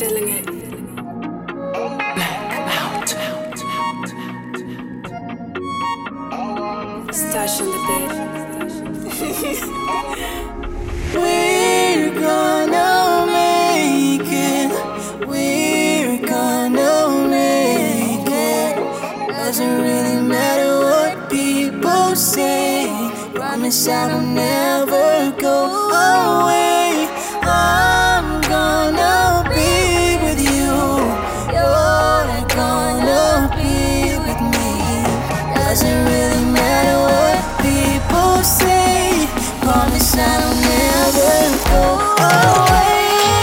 feeling it? Black out. Stash on the bed. We're gonna make it. We're gonna make it. Doesn't really matter what people say. Promise I will never go away. I'm gonna be with you. You're gonna be with me. Doesn't really matter what people say. Promise I'll never go away.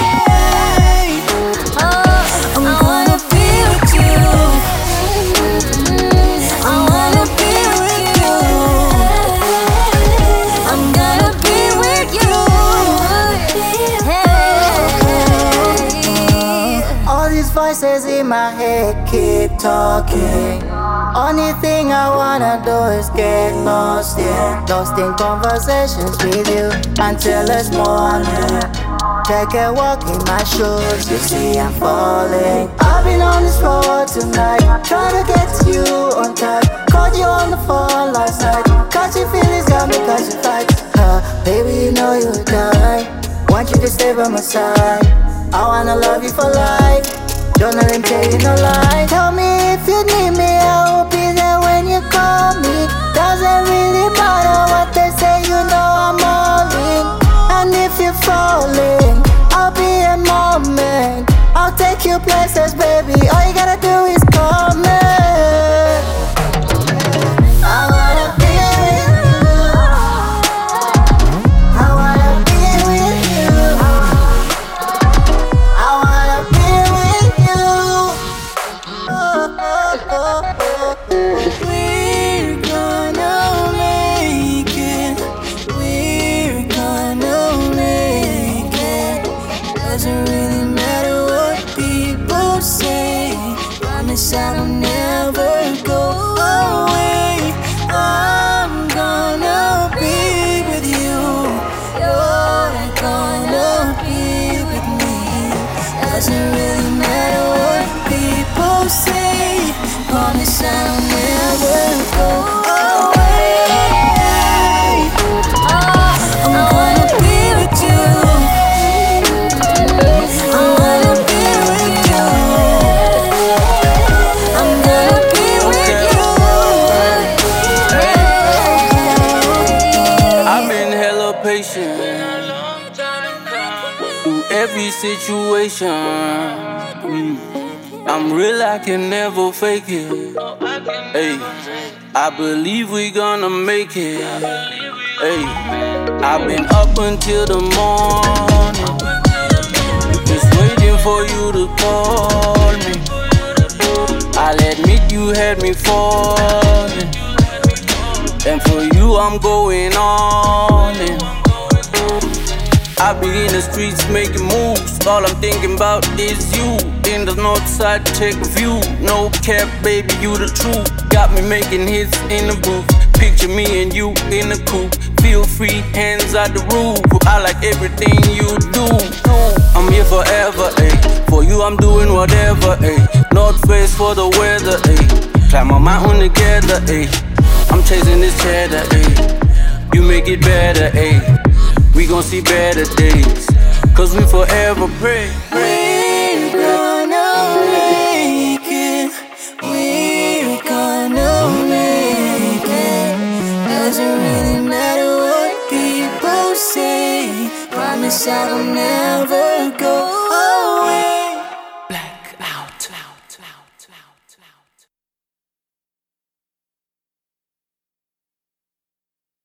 I'm gonna be with you. I wanna be with you. I'm gonna be with you. All these voices in my head keep talking. Only thing I wanna do is get lost, yeah. Lost in conversations with you until it's morning. Take a walk in my shoes, you see I'm falling. I've been on this road tonight, trying to get to you on time. Called you on the phone last night, catching feelings got me catching fights. Baby, you know you die. Want you to stay by my side. I wanna love you for life. Don't let them tell you no lie. Tell me if you need me, I will be there when you call me. Doesn't really matter what they say, you know I'm all in. And if you're falling, I'll be a moment. I'll take you places, baby. All you gotta do is call me. I wanna be with you. I wanna be with you. I wanna be with you. We're gonna make it. We're gonna make it. Doesn't really matter what people say. Promise I'll never go away. I'm gonna be with you. You're gonna be with me. Doesn't really matter what people say. Promise I'll never go away. I'm gonna be with you. I'm gonna be with you. I'm gonna be with you. I've been hella patient through every situation. I'm real, I can never fake it. Hey, I believe we gonna make it. Hey, I've been up until the morning, just waiting for you to call me. I'll admit you had me falling, and for you I'm going all in. I be in the streets making moves. All I'm thinking about is you. In the north side, take a view. No cap, baby, you the truth. Got me making hits in the booth. Picture me and you in the coupe. Feel free, hands out the roof. I like everything you do. I'm here forever, ayy. For you, I'm doing whatever, ayy. North face for the weather, ayy. Climb a mountain together, ayy. I'm chasing this cheddar, ayy. You make it better, ayy. We gon' see better days, cause we forever pray. We're gonna make it. We're gonna make it. Doesn't really matter what people say. Promise I will never go